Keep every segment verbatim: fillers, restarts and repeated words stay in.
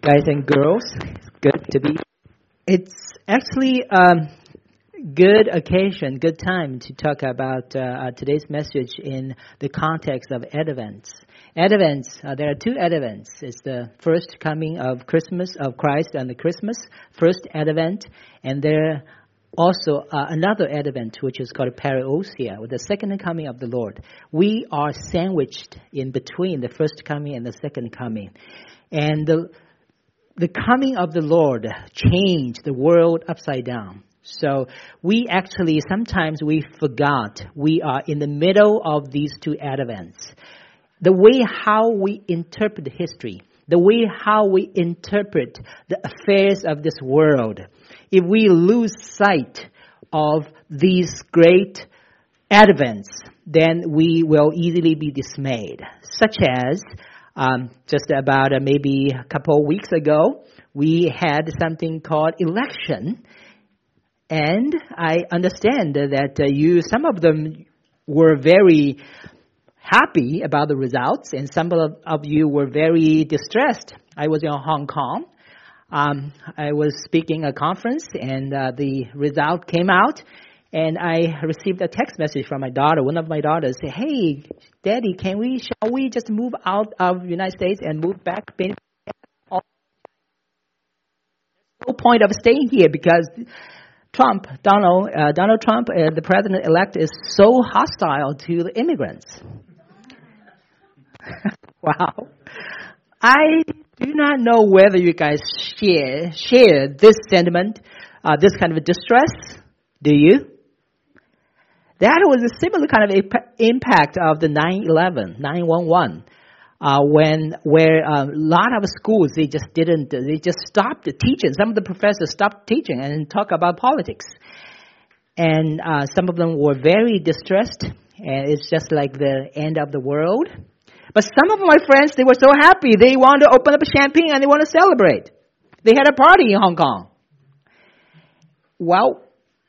guys and girls. It's good to be. It's actually a good occasion, good time to talk about uh, uh, today's message in the context of Advent. Advent, uh, there are two Advents. It's the first coming of Christmas, of Christ and the Christmas, first Advent, and there also uh, another Advent, which is called Parousia, with the second coming of the Lord. We are sandwiched in between the first coming and the second coming. And the, the coming of the Lord changed the world upside down. So we actually, sometimes we forgot we are in the middle of these two Advents. The way how we interpret history, the way how we interpret the affairs of this world, if we lose sight of these great Advents, then we will easily be dismayed. Such as, um, just about uh, maybe a couple of weeks ago, we had something called election. And I understand that uh, you, some of them were very happy about the results, and some of, of you were very distressed. I was in Hong Kong. Um, I was speaking at a conference, and uh, the result came out, and I received a text message from my daughter. One of my daughters said, "Hey, Daddy, can we, shall we just move out of the United States and move back? There's no point of staying here because Trump, Donald, uh, Donald Trump, uh, the president-elect, is so hostile to the immigrants." Wow. I do not know whether you guys share share this sentiment, uh, this kind of distress. Do you? That was a similar kind of imp- impact of the nine eleven, nine one one, uh, when where uh, a lot of schools they just didn't they just stopped teaching. Some of the professors stopped teaching and talk about politics, and uh, some of them were very distressed. And it's just like the end of the world. But some of my friends, they were so happy. They wanted to open up a champagne and they want to celebrate. They had a party in Hong Kong. Well,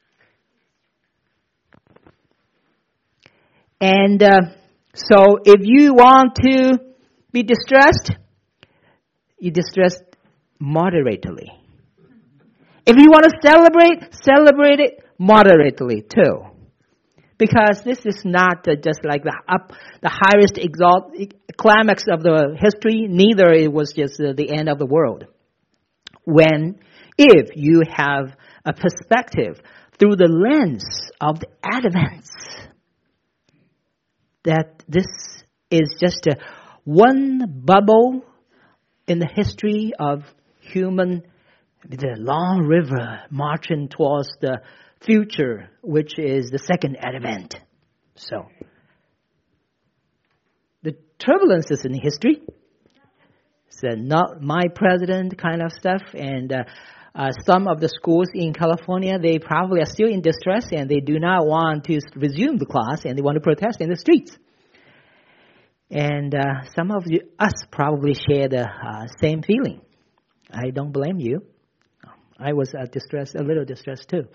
and uh, so if you want to be distressed, you distress moderately. If you want to celebrate, celebrate it moderately too. Because this is not uh, just like the up, the highest exalt, climax of the history, neither it was just uh, the end of the world. When, if you have a perspective through the lens of the Advents, that this is just a, one bubble in the history of human, the long river marching towards the future, which is the second Advent. So, the turbulences in history, it's uh, not my president kind of stuff, and uh, uh, some of the schools in California, they probably are still in distress, and they do not want to resume the class, and they want to protest in the streets. And uh, some of you, us probably share the uh, same feeling. I don't blame you. I was uh, distressed, a little distressed too.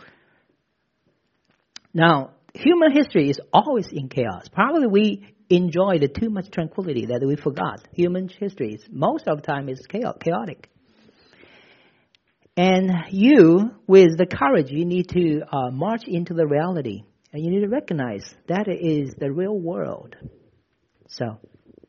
Now, human history is always in chaos. Probably we enjoy the too much tranquility that we forgot. Human history, is, most of the time, is chaotic. And you, with the courage, you need to uh, march into the reality. And you need to recognize that is the real world. So,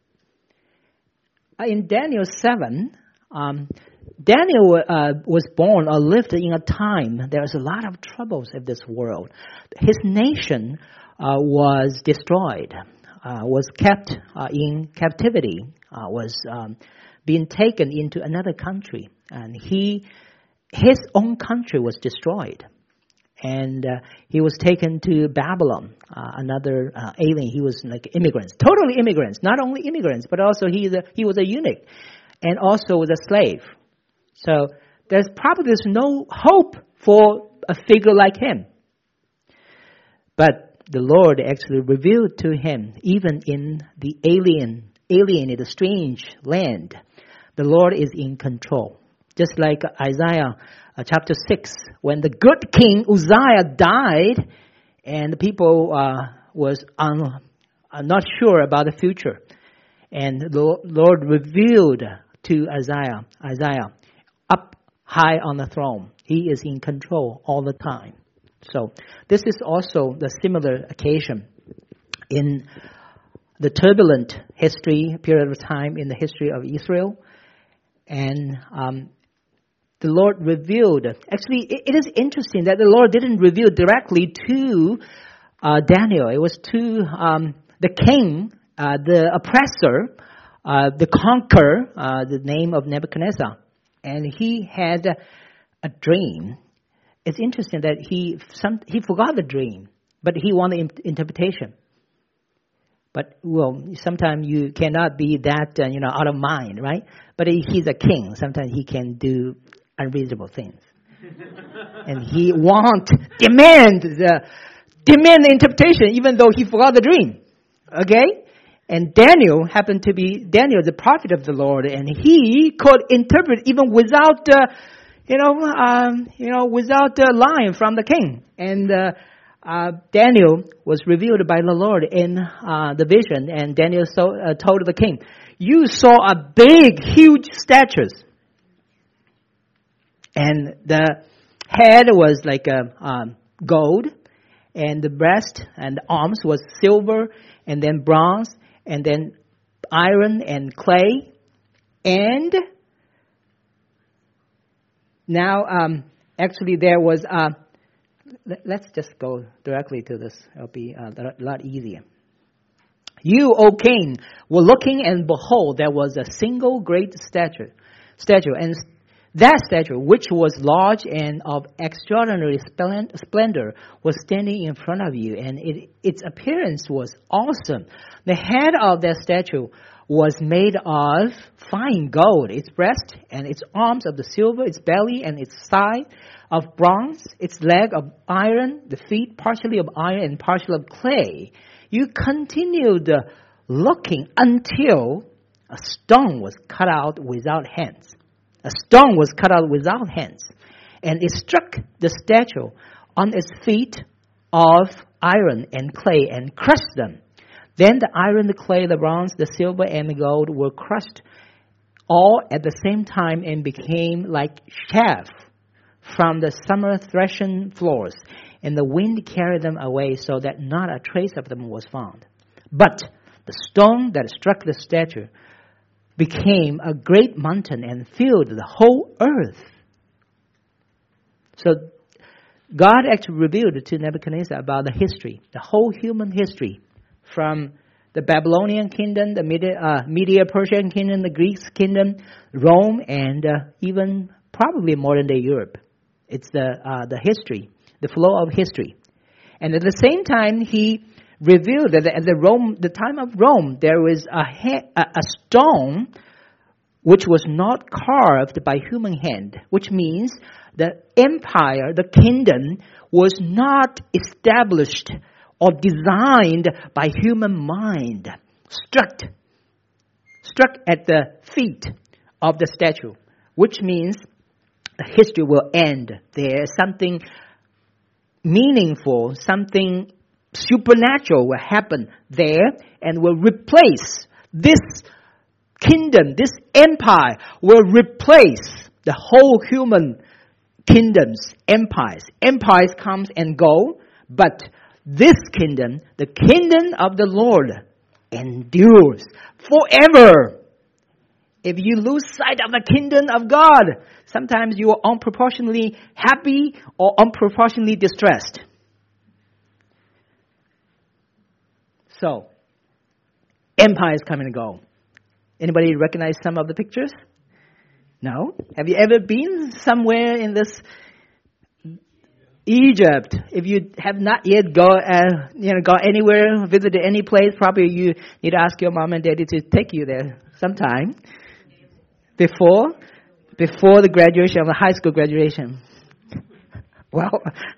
in Daniel seven, um, Daniel uh, was born or lived in a time there was a lot of troubles in this world. His nation uh, was destroyed, uh, was kept uh, in captivity, uh, was um, being taken into another country, and he, his own country was destroyed, and uh, he was taken to Babylon, uh, another uh, alien. He was like immigrants, totally immigrants, not only immigrants, but also he a, he was a eunuch, and also was a slave. So there's probably there's no hope for a figure like him. But the Lord actually revealed to him, even in the alien, alienated, strange land, the Lord is in control. Just like Isaiah uh, chapter six, when the good king Uzziah died, and the people uh, was un, uh, not sure about the future, and the Lord revealed to Isaiah. Isaiah, up high on the throne. He is in control all the time. So this is also the similar occasion in the turbulent history, period of time in the history of Israel. And um, the Lord revealed, actually it, it is interesting that the Lord didn't reveal directly to uh, Daniel. It was to um, the king, uh, the oppressor, uh, the conqueror, uh, the name of Nebuchadnezzar. And he had a, a dream. It's interesting that he some, he forgot the dream, but he wanted the interpretation. But, well, sometimes you cannot be that, uh, you know, out of mind, right? But he, he's a king. Sometimes he can do unreasonable things. And he want, demand the, demand the interpretation even though he forgot the dream. Okay? And Daniel happened to be, Daniel, the prophet of the Lord, and he could interpret even without, uh, you know, um, you know, without a line from the king. And uh, uh, Daniel was revealed by the Lord in uh, the vision, and Daniel so, uh, told the king, "You saw a big, huge statues, and the head was like a um, gold, and the breast and the arms was silver, and then bronze, and then iron and clay, and now um, actually there was a." Let's just go directly to this. It'll be a lot easier. "You, O king, were looking, and behold, there was a single great statue, statue, and that statue, which was large and of extraordinary splendor, was standing in front of you, and it, its appearance was awesome. The head of that statue was made of fine gold, its breast and its arms of the silver, its belly and its thigh of bronze, its leg of iron, the feet partially of iron and partially of clay. You continued looking until a stone was cut out without hands. A stone was cut out without hands, and it struck the statue on its feet of iron and clay and crushed them. Then the iron, the clay, the bronze, the silver, and the gold were crushed all at the same time and became like chaff from the summer threshing floors, and the wind carried them away so that not a trace of them was found. But the stone that struck the statue became a great mountain and filled the whole earth." So God actually revealed to Nebuchadnezzar about the history, the whole human history, from the Babylonian kingdom, the Media, uh, Media Persian kingdom, the Greek kingdom, Rome, and uh, even probably modern-day Europe. It's the uh, the history, the flow of history. And at the same time, he revealed that at the Rome, the time of Rome, there was a, ha- a stone which was not carved by human hand, which means the empire, the kingdom, was not established or designed by human mind, struck, struck at the feet of the statue, which means the history will end there. Something meaningful, something supernatural will happen there and will replace this kingdom, this empire will replace the whole human kingdoms, empires. Empires comes and go, but this kingdom, the kingdom of the Lord, endures forever. If you lose sight of the kingdom of God, sometimes you are unproportionately happy or unproportionately distressed. So, empires come and go. Anybody recognize some of the pictures? No? Have you ever been somewhere in this Egypt? If you have not yet go, uh, you know, gone anywhere, visited any place, probably you need to ask your mom and daddy to take you there sometime before before the graduation of the high school graduation. Well,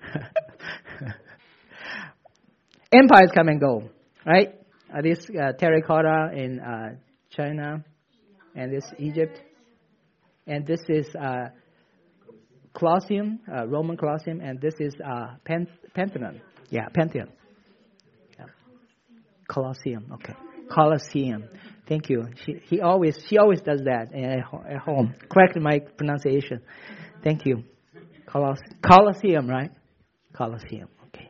empires come and go, right? Uh, this uh, terracotta in uh, China, and this Egypt, and this is uh, Colosseum, uh, Roman Colosseum, and this is uh, Pan- Pantheon. Yeah, Pantheon. Yeah. Colosseum, okay. Colosseum. Thank you. She, he always, she always does that at, at home. Correct my pronunciation. Thank you. Coloss- Colosseum, right? Colosseum. Okay.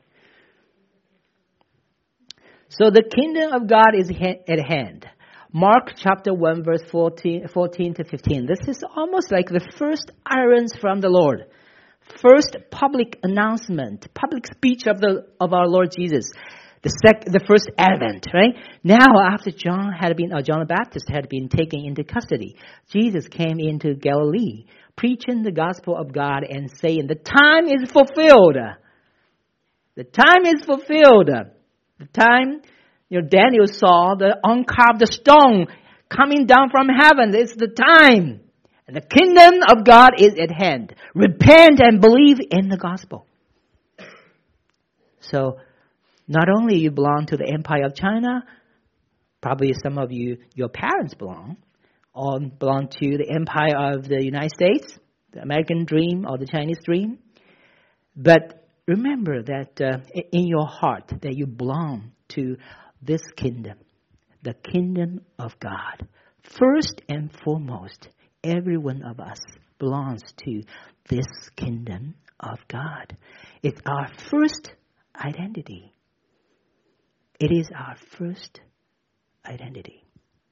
So the kingdom of God is ha- at hand. Mark chapter one, verse fourteen, fourteen to fifteen. This is almost like the first utterance from the Lord. First public announcement, public speech of the of our Lord Jesus. The sec, the first advent, right? Now, after John had been, uh, John the Baptist had been taken into custody, Jesus came into Galilee, preaching the gospel of God and saying, "The time is fulfilled. The time is fulfilled. The time." You know, Daniel saw the uncarved stone coming down from heaven. It's the time. And the kingdom of God is at hand. Repent and believe in the gospel. So, not only you belong to the Empire of China, probably some of you, your parents belong, or belong to the Empire of the United States, the American dream or the Chinese dream. But remember that uh, in your heart that you belong to this kingdom, the kingdom of God. First and foremost, every one of us belongs to this kingdom of God. It's our first identity. It is our first identity.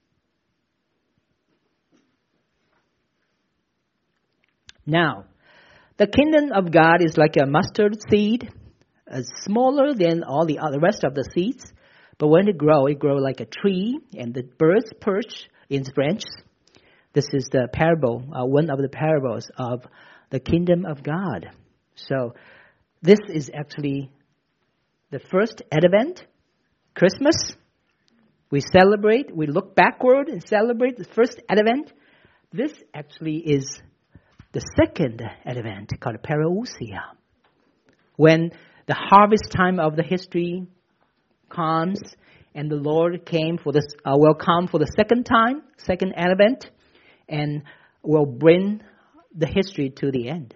Now, the kingdom of God is like a mustard seed, uh, smaller than all the other rest of the seeds. But when it grows, it grows like a tree, and the birds perch in its branches. This is the parable, uh, one of the parables of the kingdom of God. So this is actually the first Advent, Christmas. We celebrate, we look backward and celebrate the first Advent. This actually is the second Advent, called Parousia. When the harvest time of the history comes, and the Lord came for this, uh, will come for the second time, second Advent, and will bring the history to the end.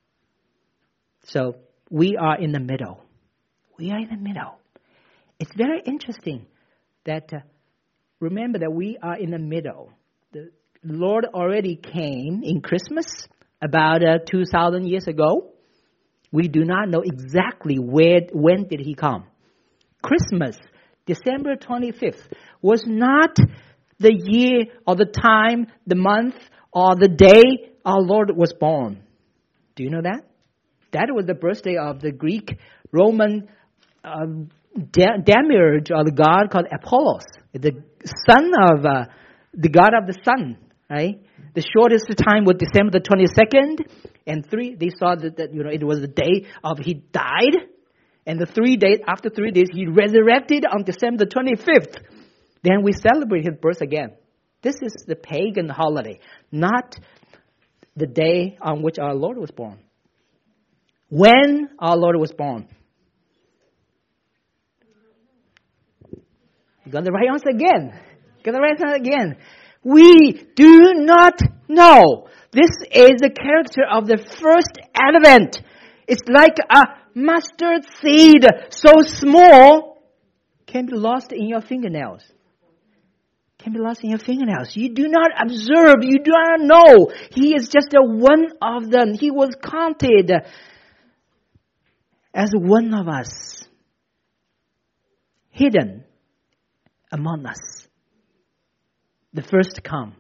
So we are in the middle. We are in the middle. It's very interesting that, uh, remember that we are in the middle. The Lord already came in Christmas about uh, two thousand years ago. We do not know exactly where, when did he come. Christmas, December twenty-fifth, was not the year or the time, the month, or the day our Lord was born. Do you know that? That was the birthday of the Greek Roman uh, de- demiurge or the god called Apollos, the son of uh, the god of the sun. Right? The shortest time was December the twenty-second, and three. They saw that, that you know it was the day of he died. And the three days, after three days, he resurrected on December the twenty-fifth. Then we celebrate his birth again. This is the pagan holiday, not the day on which our Lord was born. When our Lord was born. You got the right answer again. Got the right answer again. We do not know. This is the character of the first Advent. It's like a mustard seed, so small, can be lost in your fingernails. Can be lost in your fingernails. You do not observe. You do not know. He is just a one of them. He was counted as one of us, hidden among us. The first to come.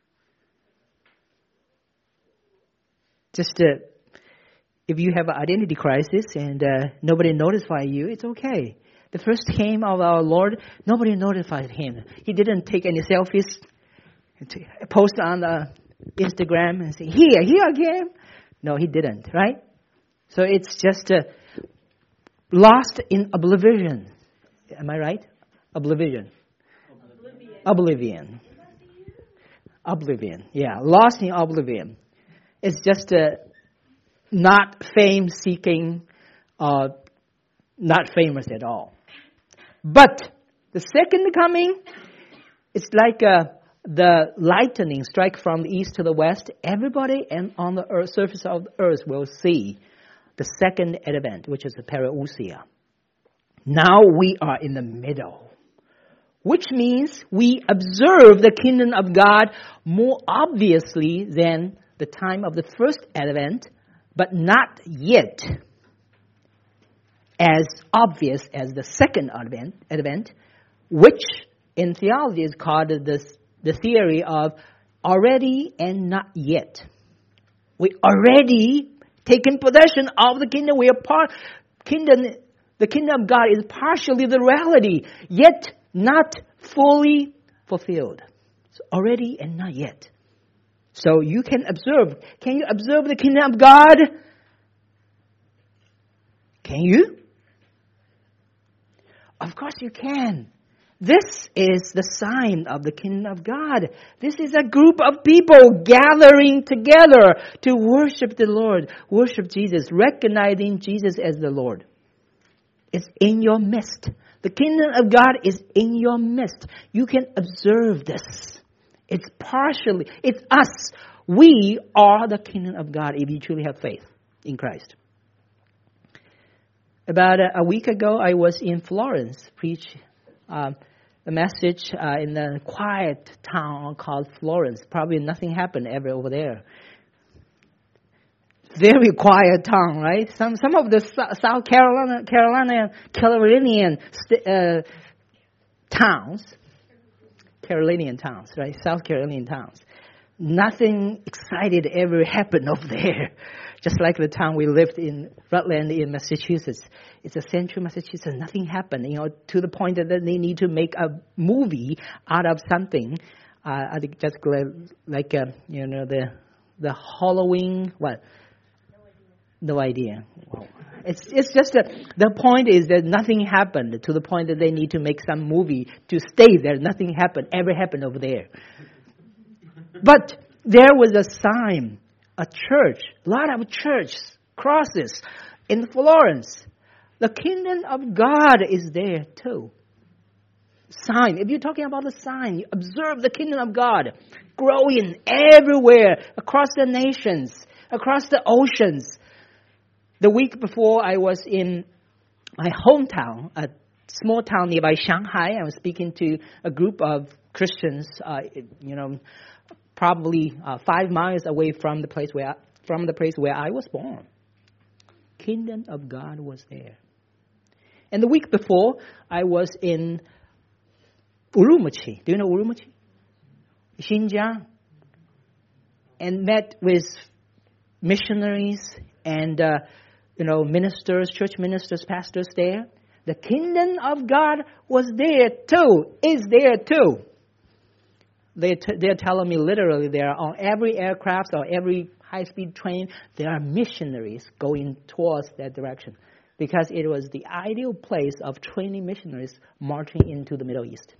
Just to If you have an identity crisis and uh, nobody notified you, it's okay. The first came of our Lord, nobody notified him. He didn't take any selfies, post on the Instagram and say, here, here I came. No, he didn't, right? So it's just uh, lost in oblivion. Am I right? Oblivion. Oblivion. Oblivion. Oblivion. Yeah, lost in oblivion. It's just a... Uh, not fame-seeking, uh, not famous at all. But the second coming, it's like uh, the lightning strike from the east to the west. Everybody and on the earth, surface of the earth will see the second Advent, which is the Parousia. Now we are in the middle. which means we observe the kingdom of God more obviously than the time of the first advent, but not yet as obvious as the second advent, advent which in theology is called this, the theory of already and not yet. We already taken possession of the kingdom. We are part, kingdom, the kingdom of God is partially the reality, yet not fully fulfilled. So already and not yet. So you can observe. Can you observe the kingdom of God? Can you? Of course you can. This is the sign of the kingdom of God. This is a group of people gathering together to worship the Lord, worship Jesus, recognizing Jesus as the Lord. It's in your midst. The kingdom of God is in your midst. You can observe this. It's partially, it's us. We are the kingdom of God if you truly have faith in Christ. About a, a week ago, I was in Florence, preach um, a message uh, in a quiet town called Florence. Probably nothing happened ever over there. Very quiet town, right? Some some of the South Carolina, Carolina, Carolinian uh, towns, Carolinian towns, right? South Carolinian towns. Nothing excited ever happened over there. Just like the town we lived in, Rutland in Massachusetts. It's a central Massachusetts. Nothing happened, you know, to the point that they need to make a movie out of something. Uh, I think just like, uh, you know, the the Halloween, what? No idea. Well, it's it's just that the point is that nothing happened to the point that they need to make some movie to stay there. Nothing happened, ever happened over there. But there was a sign, a church, a lot of churches, crosses in Florence. The kingdom of God is there too. Sign. If you're talking about a sign, you observe the kingdom of God growing everywhere, across the nations, across the oceans. The week before, I was in my hometown, a small town nearby Shanghai. I was speaking to a group of Christians, uh, you know, probably uh, five miles away from the place where I, from the place where I was born. Kingdom of God was there. And the week before, I was in Urumqi. Do you know Urumqi? Xinjiang. And met with missionaries and uh, you know, ministers, church ministers, pastors there. The kingdom of God was there too, is there too. They t- they're telling me literally there are on every aircraft or every high-speed train, there are missionaries going towards that direction because it was the ideal place of training missionaries marching into the Middle East.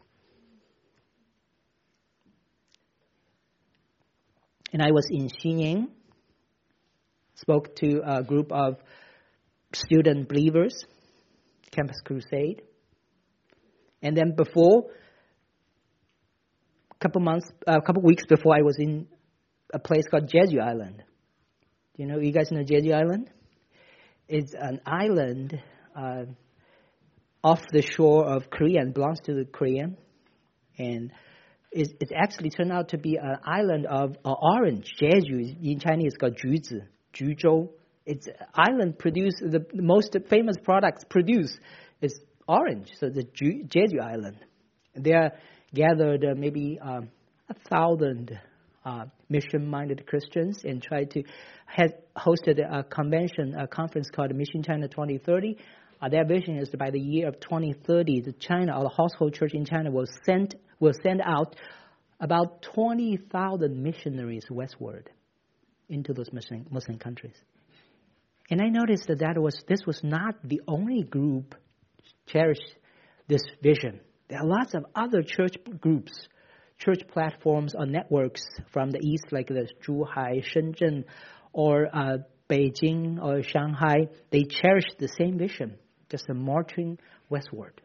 And I was in Xinying, spoke to a group of student believers, Campus Crusade. And then before, a couple months, a uh, couple weeks before, I was in a place called Jeju Island. Do you know, you guys know Jeju Island? It's an island uh, off the shore of Korea and belongs to the Korean. And it, it actually turned out to be an island of uh, orange. Jeju, in Chinese, it's called Juzi, Juzhou. It's an island produced, the most famous products produced is orange. So the Ju, Jeju Island. There gathered uh, maybe um, a thousand uh, mission-minded Christians and tried to have hosted a convention, a conference called Mission China twenty thirty. Uh, their vision is that by the year of twenty thirty, the China, or the household church in China will send will send out about twenty thousand missionaries westward into those Muslim, Muslim countries. And I noticed that, that was this was not the only group cherished this vision. There are lots of other church groups, church platforms or networks from the east, like the Zhuhai, Shenzhen, or uh, Beijing or Shanghai. They cherish the same vision, just a marching westward.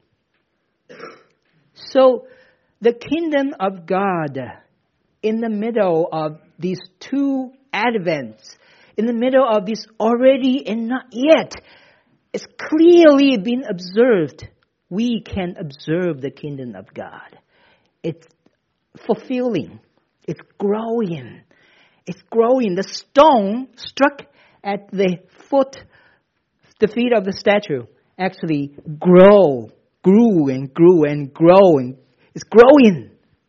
So the kingdom of God in the middle of these two advents, in the middle of this already and not yet, is clearly being observed we can observe the kingdom of God. It's fulfilling. It's growing. It's growing. The stone struck at the foot, the feet of the statue, actually grow, grew and grew and growing. It's growing.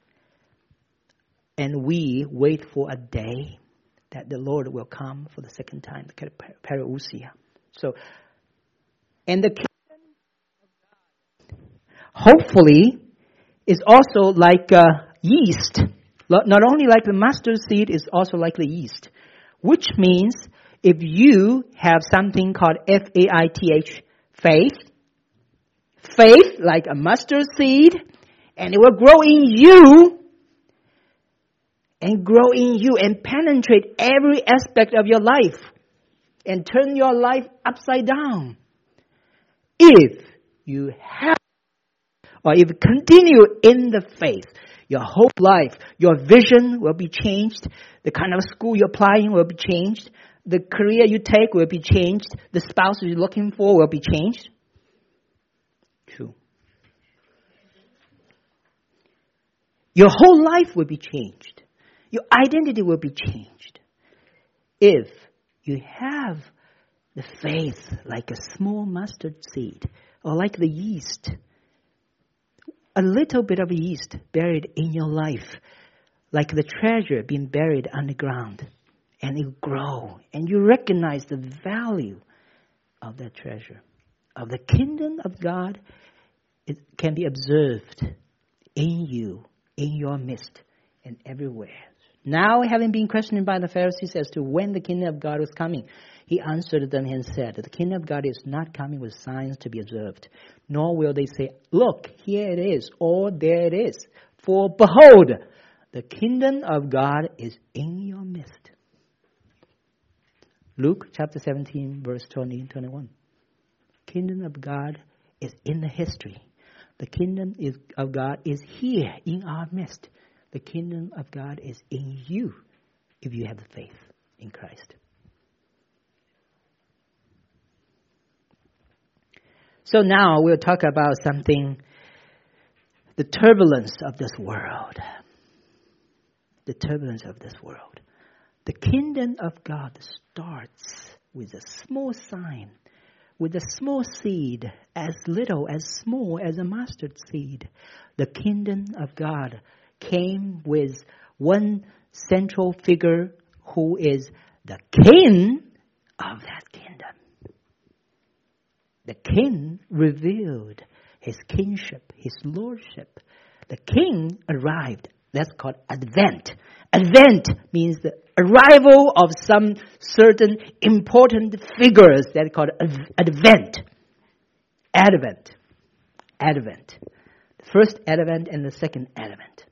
And we wait for a day that the Lord will come for the second time, the parousia. So, and the kingdom of God, hopefully, is also like uh, yeast. Not only like the mustard seed, it's also like the yeast. Which means if you have something called F A I T H, faith, faith like a mustard seed, and it will grow in you, and grow in you and penetrate every aspect of your life and turn your life upside down. If you have, or if you continue in the faith, your whole life, your vision will be changed. The kind of school you're applying will be changed. The career you take will be changed. The spouse you're looking for will be changed. True. Your whole life will be changed. Your identity will be changed if you have the faith like a small mustard seed or like the yeast. A little bit of yeast buried in your life, like the treasure being buried underground, and it will grow, and you recognize the value of that treasure. Of the kingdom of God, it can be observed in you, in your midst, and everywhere. Now, having been questioned by the Pharisees as to when the kingdom of God was coming, he answered them and said, the kingdom of God is not coming with signs to be observed, nor will they say, look, here it is, or there it is. For behold, the kingdom of God is in your midst. Luke chapter seventeen, verse twenty and twenty-one. Kingdom of God is in the history. The kingdom is, of God is here in our midst. The kingdom of God is in you if you have the faith in Christ. So now we'll talk about something, the turbulence of this world. The turbulence of this world. The kingdom of God starts with a small sign, with a small seed, as little, as small as a mustard seed. The kingdom of God came with one central figure who is the king of that kingdom. The king revealed his kingship, his lordship. The king arrived. That's called Advent. Advent means the arrival of some certain important figures. That's called Advent. Advent. Advent. The first Advent and the second Advent.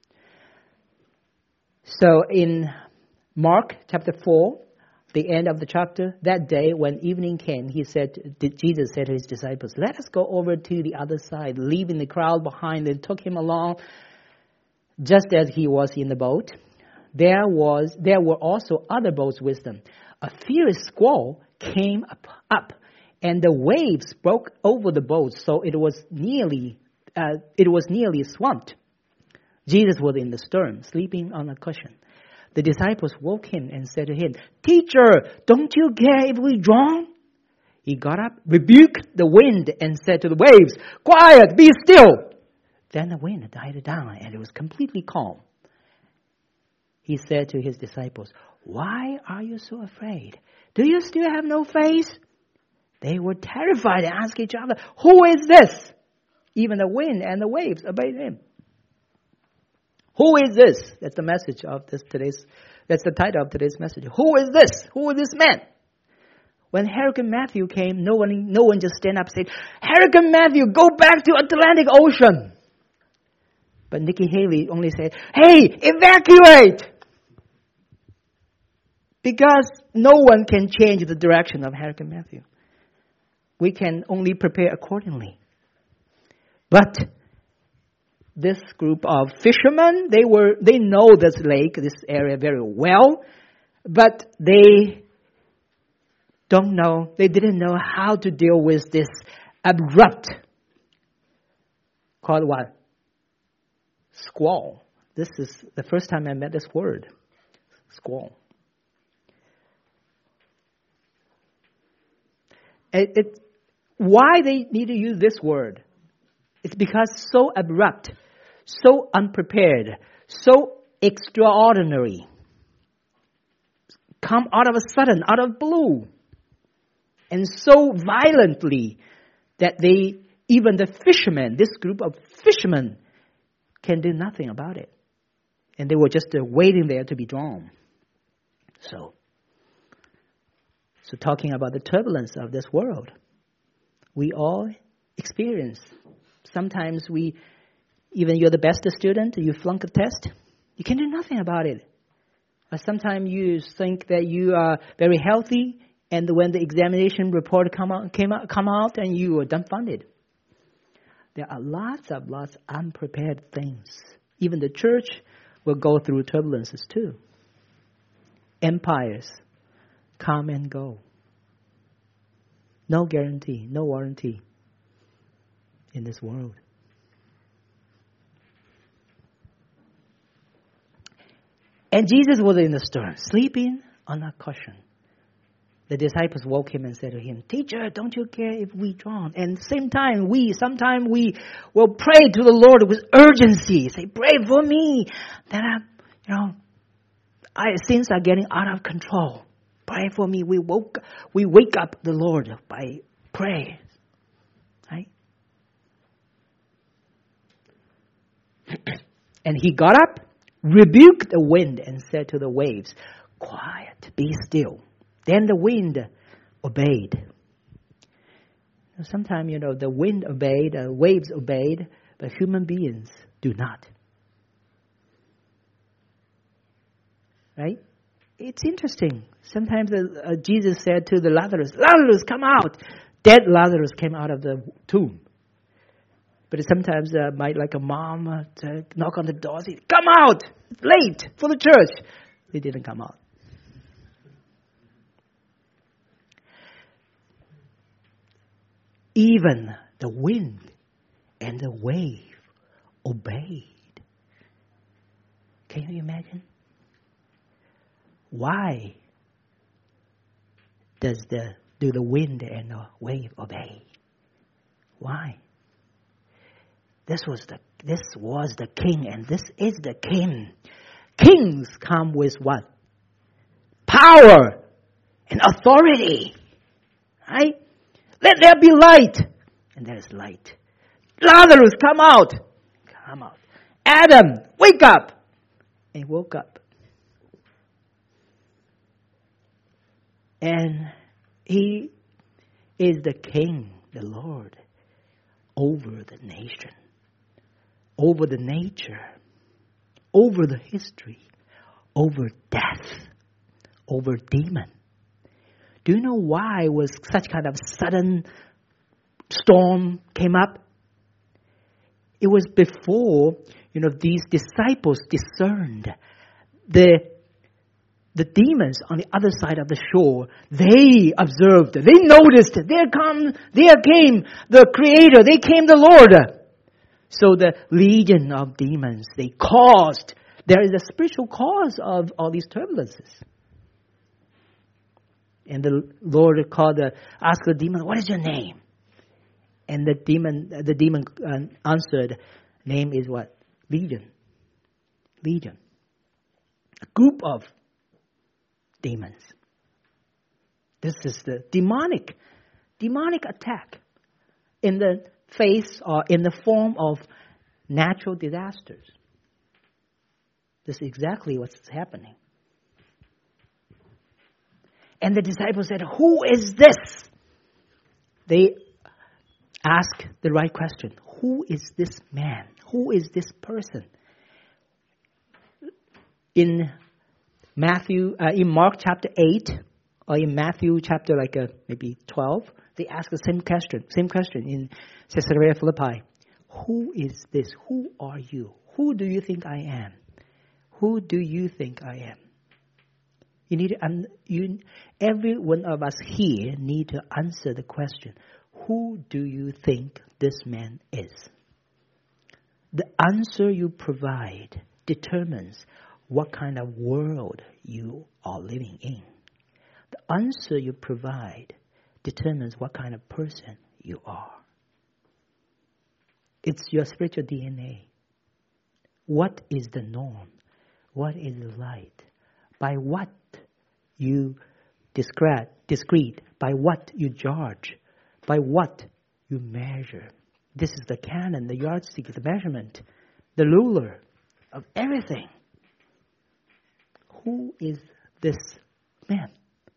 So in Mark chapter four, the end of the chapter, that day when evening came, he said, Jesus said to his disciples, let us go over to the other side, leaving the crowd behind. They took him along just as he was in the boat. There was, there were also other boats with them. A fierce squall came up, up and the waves broke over the boat, so it was nearly, uh, it was nearly swamped. Jesus was in the stern, sleeping on a cushion. The disciples woke him and said to him, Teacher, don't you care if we drown? He got up, rebuked the wind, and said to the waves, Quiet, be still. Then the wind died down, and it was completely calm. He said to his disciples, Why are you so afraid? Do you still have no faith? They were terrified and asked each other, Who is this? Even the wind and the waves obeyed him. Who is this? That's the message of this today's, that's the title of today's message. Who is this? Who is this man? When Hurricane Matthew came, no one, no one just stand up and said, Hurricane Matthew, go back to Atlantic Ocean. But Nikki Haley only said, hey, evacuate! Because no one can change the direction of Hurricane Matthew. We can only prepare accordingly. But this group of fishermen, they were they know this lake, this area very well, but they don't know, they didn't know how to deal with this abrupt called what? Squall. This is the first time I met this word. Squall. It, it, why they need to use this word? It's because so abrupt, so unprepared, so extraordinary. Come out of a sudden, out of blue. And so violently that they, even the fishermen, this group of fishermen, can do nothing about it. And they were just uh, waiting there to be drawn. So, so talking about the turbulence of this world, we all experience. Sometimes we, even you're the best student, you flunk a test, you can do nothing about it. Or sometimes you think that you are very healthy, and when the examination report come out, came out, come out, and you were dumbfounded. There are lots of lots of unprepared things. Even the church will go through turbulences too. Empires come and go. No guarantee, no warranty in this world. And Jesus was in the storm, sleeping on a cushion. The disciples woke him and said to him, "Teacher, don't you care if we drown?" And at the same time, we, sometimes we will pray to the Lord with urgency. Say, "Pray for me that I, you know, I, sins are getting out of control. Pray for me." We woke, we wake up the Lord by prayer. Right? And he got up, rebuked the wind, and said to the waves, "Quiet, be still." Then the wind obeyed. Sometimes, you know, the wind obeyed, the waves obeyed, but human beings do not. Right? It's interesting. Sometimes uh, Jesus said to the Lazarus, "Lazarus, come out." Dead Lazarus came out of the tomb. But sometimes, uh, might like a mom uh, to knock on the door, say, "Come out! It's late for the church." They didn't come out. Even the wind and the wave obeyed. Can you imagine? Why does the do the wind and the wave obey? Why? This was the this was the king, and this is the king. Kings come with what? Power and authority. Right? Let there be light. And there is light. Lazarus, come out. Come out. Adam, wake up. And he woke up. And he is the king, the Lord, over the nation, over the nature, over the history, over death, over demon. Do you know why was such kind of sudden storm came up? It was before, you know, these disciples discerned the the demons on the other side of the shore. They observed, they noticed, there come, there came the Creator, they came the Lord. So the legion of demons, they caused, there is a spiritual cause of all these turbulences. And the Lord called, the, asked the demon, "What is your name?" And the demon, the demon answered, "Name is what? Legion. Legion. A group of demons." This is the demonic, demonic attack in the face or in the form of natural disasters. This is exactly what's happening. And the disciples said, "Who is this?" They asked the right question. Who is this man? Who is this person? In Matthew, uh, in Mark chapter eight, or in Matthew chapter like uh, maybe twelve, they ask the same question. Same question in Caesarea Philippi. Who is this? Who are you? Who do you think I am? Who do you think I am? You need to, um, you, every one of us here need to answer the question, who do you think this man is? the answer you provide determines what kind of world you are living in. The answer you provide determines what kind of person you are. It's your spiritual D N A. What is the norm? What is the light? By what you discreet, discreet, by what you judge, by what you measure. This is the canon, the yardstick, the measurement, the ruler of everything. Who is this man?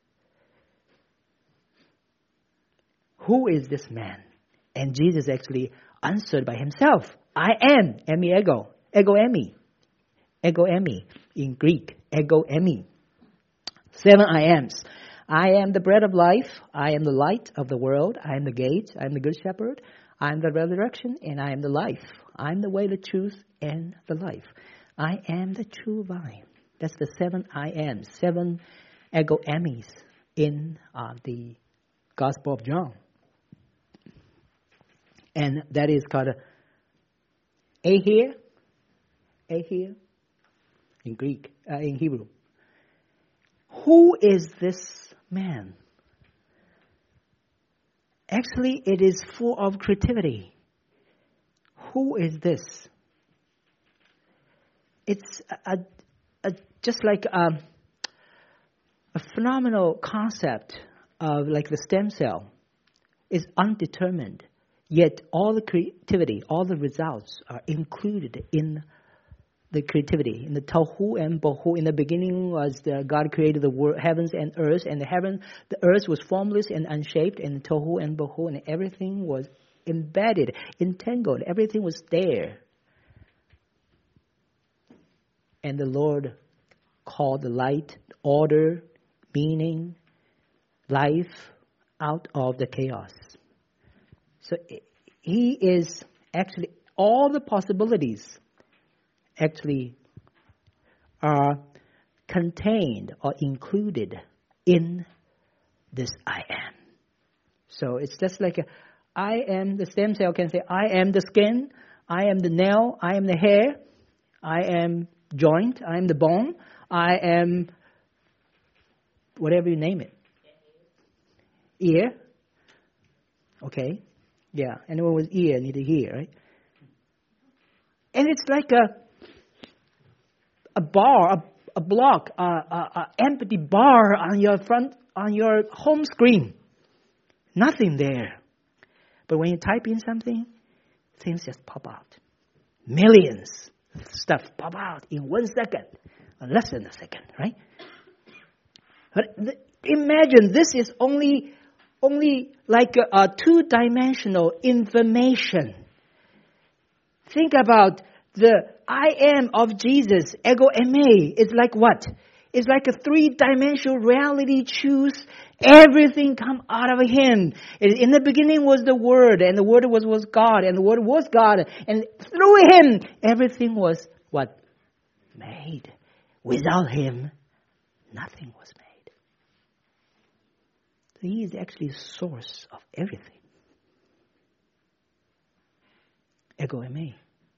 Who is this man? And Jesus actually answered by himself. I am, emi ego, ego emi. Ego emi in Greek, ego emi. Seven I ams. I am the bread of life. I am the light of the world. I am the gate. I am the good shepherd. I am the resurrection and I am the life. I am the way, the truth, and the life. I am the true vine. That's the seven I ams, seven ego emis in uh, the Gospel of John. And that is called a here, a here in Greek, uh, in Hebrew. Who is this man? Actually, it is full of creativity. Who is this? It's a, a, just like a, a phenomenal concept of like the stem cell is undetermined, yet all the creativity, all the results are included in the creativity. In the Tohu and Bohu, in the beginning was the God created the world, heavens and earth, and the heaven, the earth was formless and unshaped, and the Tohu and Bohu, and everything was embedded, entangled, everything was there. And the Lord called the light, order, meaning, life out of the chaos. So he is actually, all the possibilities actually are contained or included in this I am. So it's just like a, I am, the stem cell can say, I am the skin, I am the nail, I am the hair, I am joint, I am the bone, I am whatever you name it. Ear. Okay. Yeah. Anyone with ear need to hear, right? And it's like a a bar, a, a block, a, a, a empty bar on your front, on your home screen. Nothing there. But when you type in something, things just pop out. Millions of stuff pop out in one second, or less than a second, right? But th- imagine this is only only like a, a two-dimensional information. Think about the I am of Jesus, ego eimi. It's like what? It's like a three-dimensional reality. Choose everything come out of Him. In the beginning was the Word, and the Word was, was God, and the Word was God, and through Him everything was what? Made. Without Him, nothing was made. So He is actually the source of everything. Ego eimi.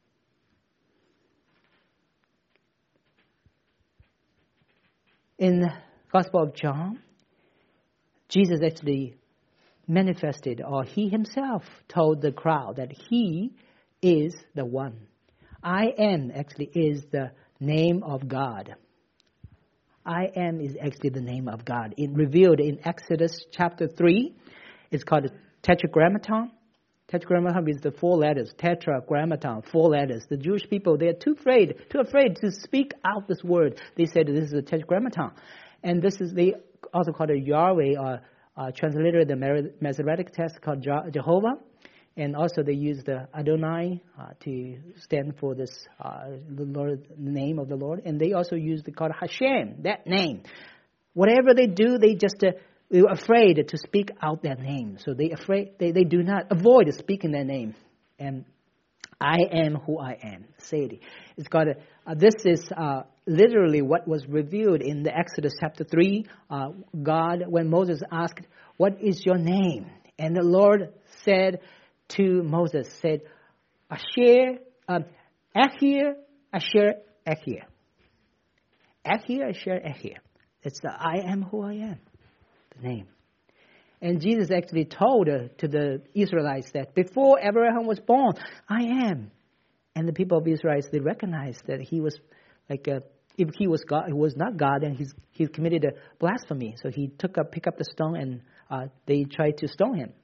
In the Gospel of John, Jesus actually manifested, or He Himself told the crowd that He is the one. I am actually is the name of God. I am is actually the name of God. It revealed in Exodus chapter three. It's called a tetragrammaton. Tetragrammaton is the four letters. Tetragrammaton, four letters. The Jewish people, they are too afraid, too afraid to speak out this word. They said this is a tetragrammaton. And this is, they also call it Yahweh, or uh, translated the Masoretic text called Jehovah. And also they use the Adonai uh, to stand for this, uh, the Lord, the name of the Lord. And they also use the called Hashem, that name. Whatever they do, they just... Uh, They were afraid to speak out their name. So they afraid they, they do not avoid speaking their name. And I am who I am. Say it's got a, uh, this is uh, literally what was revealed in the Exodus chapter three. Uh, God, when Moses asked, what is your name? And the Lord said to Moses, said, Asher, uh, Echir, Asher, Echir. Echir, Asher, Echir. It's the I am who I am, the name. And Jesus actually told uh, to the Israelites that before Abraham was born, I am. And the people of Israel, they recognized that he was like a, if he was God, he was not God, then he's he committed a blasphemy. So he took up, pick up the stone, and uh, they tried to stone him.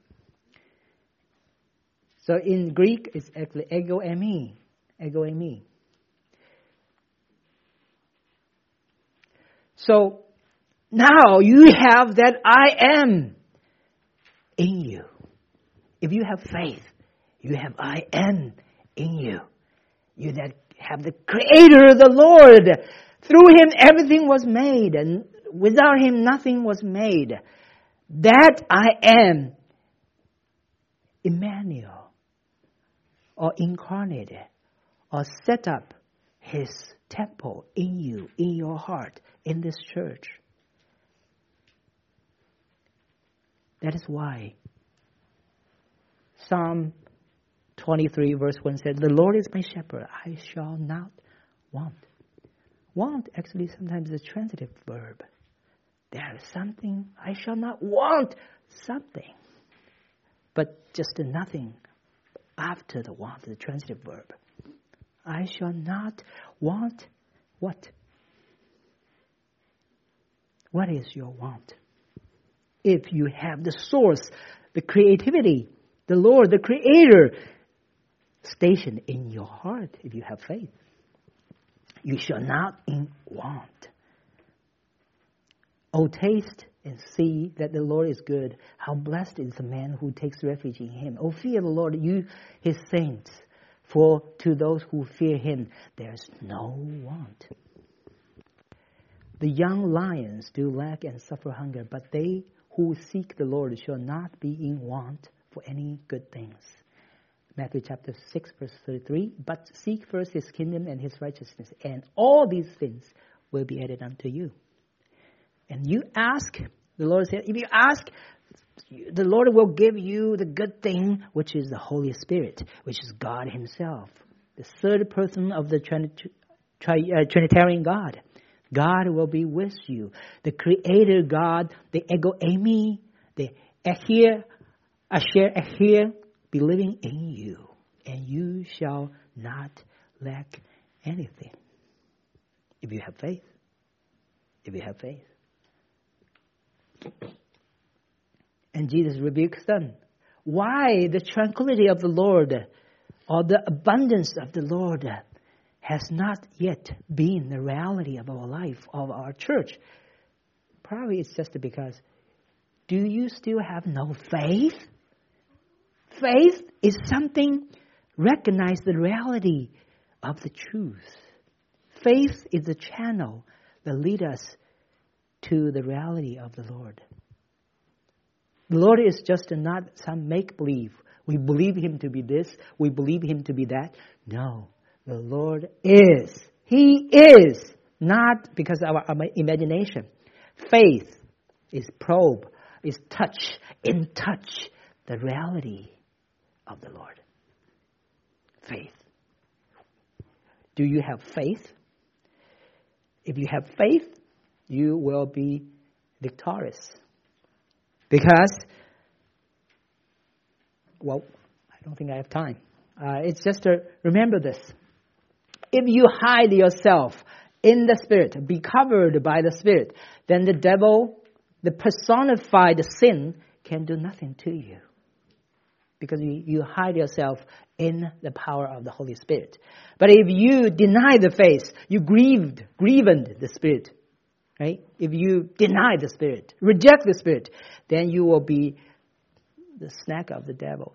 So in Greek, it's actually ego eimi, ego eimi. So now you have that I am in you. If you have faith, you have I am in you. You that have the Creator, the Lord. Through Him everything was made, and without Him nothing was made. That I am, Emmanuel, or incarnated, or set up His temple in you, in your heart, in this church. That is why Psalm twenty-three verse one said, the Lord is my shepherd, I shall not want. Want actually sometimes is a transitive verb. There is something, I shall not want something. But just the nothing after the want, the transitive verb. I shall not want what? What is your want? If you have the source, the creativity, the Lord, the Creator, stationed in your heart, if you have faith, you shall not in want. Oh, taste and see that the Lord is good. How blessed is the man who takes refuge in Him. Oh, fear the Lord, you His saints, for to those who fear Him, there is no want. The young lions do lack and suffer hunger, but they who seek the Lord shall not be in want for any good things. Matthew chapter six, verse thirty-three, but seek first His kingdom and His righteousness, and all these things will be added unto you. And you ask, the Lord said, if you ask, the Lord will give you the good thing, which is the Holy Spirit, which is God Himself, the third person of the Trinit- Tri- uh, Trinitarian God. God will be with you. The Creator God, the ego eimi, the echir, asher echir, be living in you, and you shall not lack anything. If you have faith. If you have faith. And Jesus rebukes them. Why the tranquility of the Lord, or the abundance of the Lord, has not yet been the reality of our life, of our church? Probably it's just because, do you still have no faith? Faith is something, recognize the reality of the truth. Faith is the channel that leads us to the reality of the Lord. The Lord is just not some make-believe. We believe Him to be this, we believe Him to be that. No, the Lord is. He is, not because of our imagination. Faith is probe, is touch, in touch, the reality of the Lord. Faith. Do you have faith? If you have faith, you will be victorious. Because, well, I don't think I have time. Uh, it's just to remember this. If you hide yourself in the Spirit, be covered by the Spirit, then the devil, the personified sin, can do nothing to you. Because you, you hide yourself in the power of the Holy Spirit. But if you deny the faith, you grieved, grieved the Spirit. Right? If you deny the Spirit, reject the Spirit, then you will be the snack of the devils.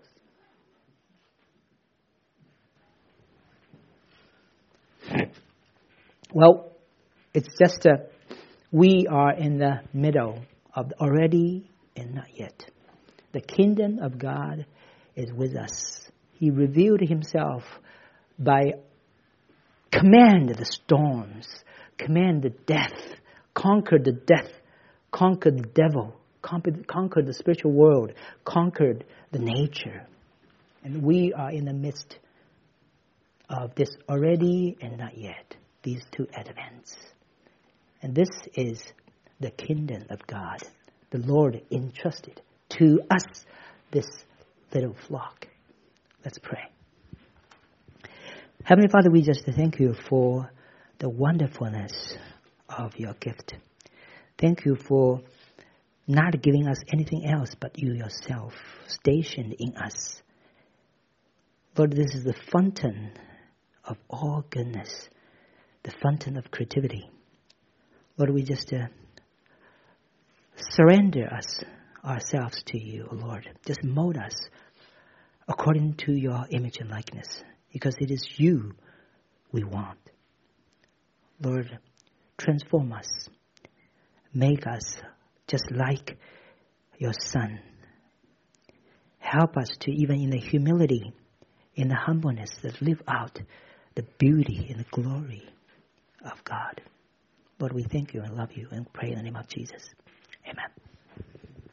Well, it's just a, we are in the middle of already and not yet. The kingdom of God is with us. He revealed Himself by command the storms, command the death, conquered the death, conquered the devil, conquered, conquered the spiritual world, conquered the nature. And we are in the midst of this already and not yet, these two advents. And this is the kingdom of God. The Lord entrusted to us this little flock. Let's pray. Heavenly Father, we just thank you for the wonderfulness of your gift. Thank you for not giving us anything else but you yourself, stationed in us. Lord, this is the fountain of all goodness, the fountain of creativity. Lord, we just uh, surrender us, ourselves to you, Lord. Just mold us according to your image and likeness, because it is you we want. Lord, transform us. Make us just like your Son. Help us to, even in the humility, in the humbleness, that live out the beauty and the glory of God. Lord, we thank you and love you and pray in the name of Jesus. Amen.